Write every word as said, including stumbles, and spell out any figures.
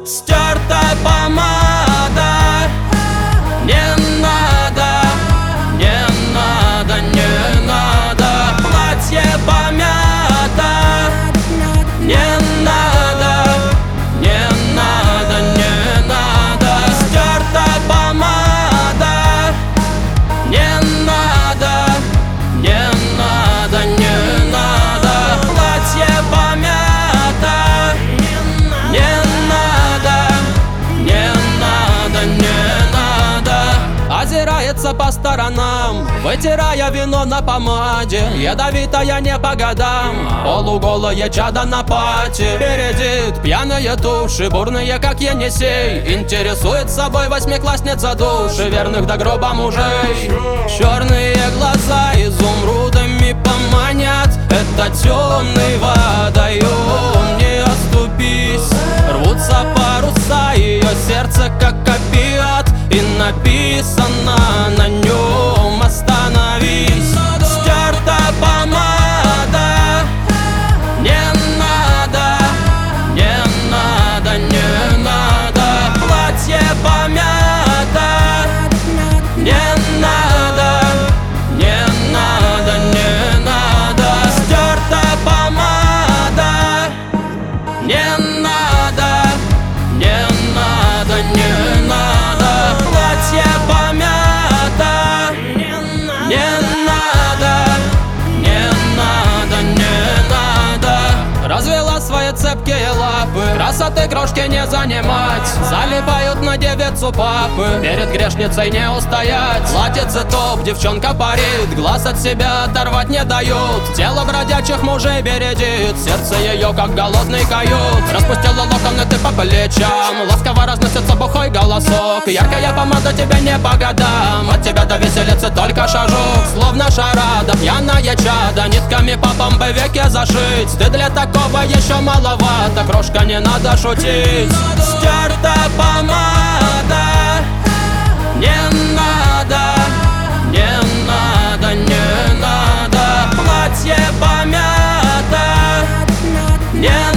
Стертая помада. Не надо, не надо, не надо. Платье помято. Не надо, не надо, не надо. Стертая помада. Не надо, не надо, не надо. Платье помято. Не надо, не надо, не надо. Озирается по сторонам, вытирая вино на помаде. Ядовитая не по годам, полуголое чадо на пати. Передит пьяные туши, бурные как Енисей. Интересует собой восьмиклассница души, верных до гроба мужей. Черные глаза изумрудами поманят. Это темный водоем, не оступись. Рвутся паруса, ее сердце как опиат. И написано на нем: остановись. Стертая помада. Не надо, не надо, не надо. Платье помято. Не надо, не надо, не надо. Стертая помада. Не надо, не надо, не надо. Платье помято. Не надо, не надо, не надо. Развела свои цепкие лапы, красоты крошки не занимать. Залипают на девицу папы, перед грешницей не устоять. Платьице топ, девчонка парит, глаз от себя оторвать не дают. Тело бродячих мужей бередит, сердце ее как голодный кают. Распустила локоны ты по плечам, ласково разносится бухой голосок. Яркая помада тебе не по годам, от тебя до виселицы только шажок. Словно шарада, пьяная чада, нитками по бомбе веки зашить. Ты для такого еще маловато, крошка, не надо шутить. Стертая помада. Не надо, не надо, не надо. Платье помято. Не